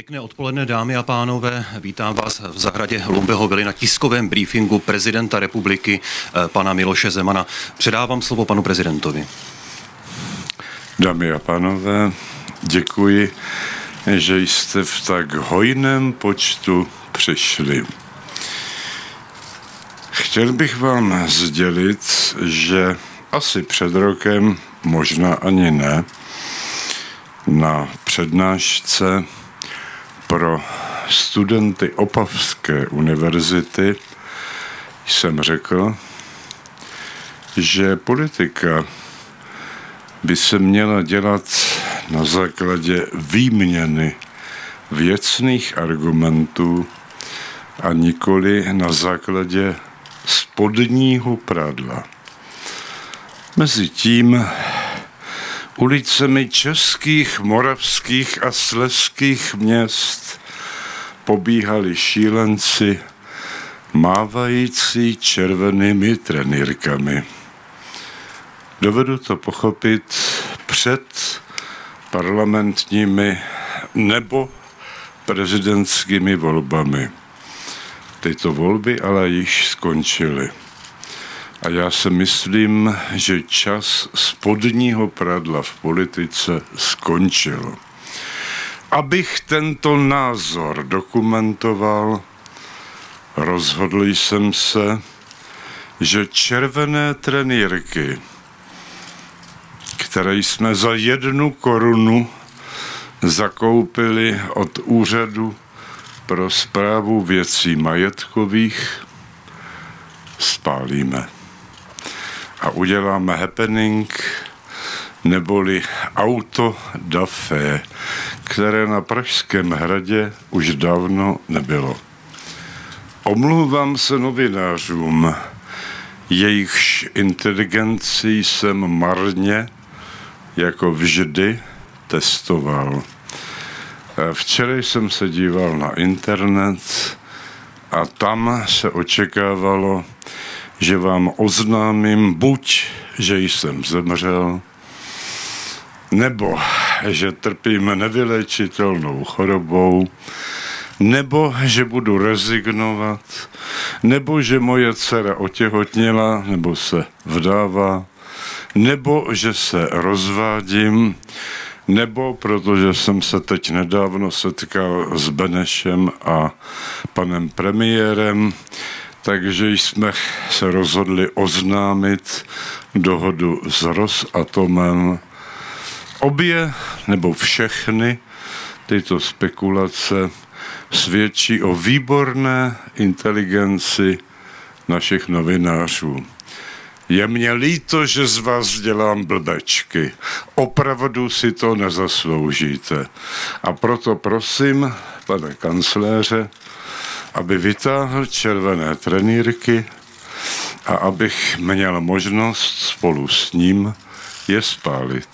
Pěkné odpoledne, dámy a pánové. Vítám vás v zahradě Lumbeho vily na tiskovém briefingu prezidenta republiky pana Miloše Zemana. Předávám slovo panu prezidentovi. Dámy a pánové, děkuji, že jste v tak hojném počtu přišli. Chtěl bych vám sdělit, že asi před rokem, možná ani ne, na přednášce pro studenty Opavské univerzity jsem řekl, že politika by se měla dělat na základě výměny věcných argumentů a nikoli na základě spodního prádla. Mezitím ulicemi českých, moravských a slezských měst pobíhali šílenci mávající červenými trenýrkami. Dovedu to pochopit před parlamentními nebo prezidentskými volbami. Tyto volby ale již skončily. A já si myslím, že čas spodního pradla v politice skončil. Abych tento názor dokumentoval, rozhodl jsem se, že červené trenýrky, které jsme za 1 korunu zakoupili od Úřadu pro správu věcí majetkových, spálíme. A uděláme happening, neboli auto da fé, které na Pražském hradě už dávno nebylo. Omlouvám se novinářům, jejichž inteligenci jsem marně, jako vždy, testoval. Včera jsem se díval na internet a tam se očekávalo, že vám oznámím buď, že jsem zemřel, nebo že trpím nevyléčitelnou chorobou, nebo že budu rezignovat, nebo že moje dcera otěhotněla, nebo se vdává, nebo že se rozvádím, nebo protože jsem se teď nedávno setkal s Benešem a panem premiérem, takže jsme se rozhodli oznámit dohodu s Rosatomem. Obě nebo všechny tyto spekulace svědčí o výborné inteligenci našich novinářů. Je mně líto, že z vás dělám blbečky. Opravdu si to nezasloužíte. A proto prosím, pane kancléře, aby vytáhl červené trenýrky a abych měl možnost spolu s ním je spálit.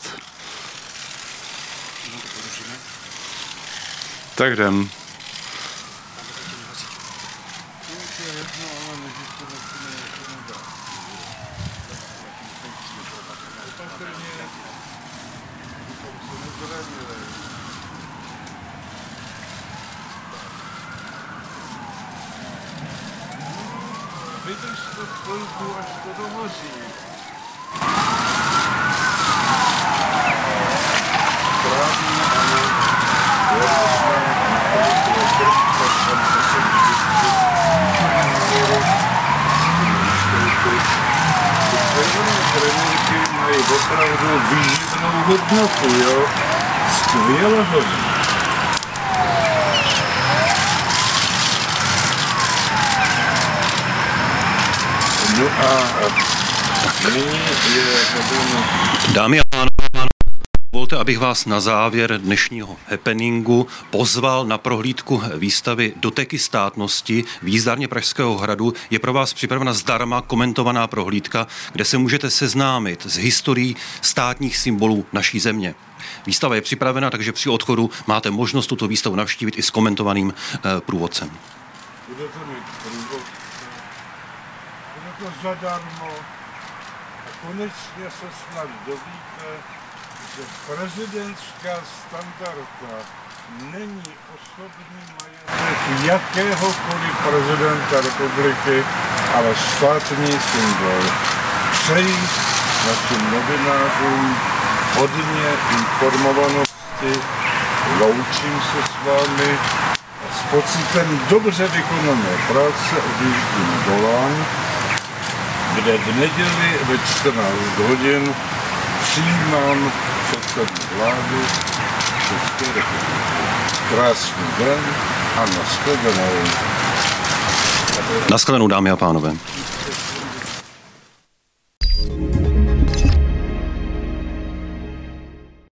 Tak jdem. Vydrž to chvilku, až to dohoří. Správně, ano. Ty červené trenýrky mají opravdu výživnou hodnotu, jo? Skvěle hodnotu. No a nyní je... Dámy a pánové, dovolte, abych vás na závěr dnešního happeningu pozval na prohlídku výstavy Doteky státnosti v jízdárně Pražského hradu. Je pro vás připravena zdarma komentovaná prohlídka, kde se můžete seznámit s historií státních symbolů naší země. Výstava je připravena, takže při odchodu máte možnost tuto výstavu navštívit i s komentovaným průvodcem. Budete mít průvodce, bude to zadarmo a konečně se snad dovíte, že prezidentská standarda není osobní majetek jakéhokoliv prezidenta republiky, ale státní symbol. Přeji našim novinářům hodně informovanosti, loučím se s vámi a s pocitem dobře vykonané práce odjíždím do Láň, kde v neděli ve 14 hodin přijímám předsedu vlády České republiky. Krásný den a nashledanou. Naschledanou, dámy a pánové.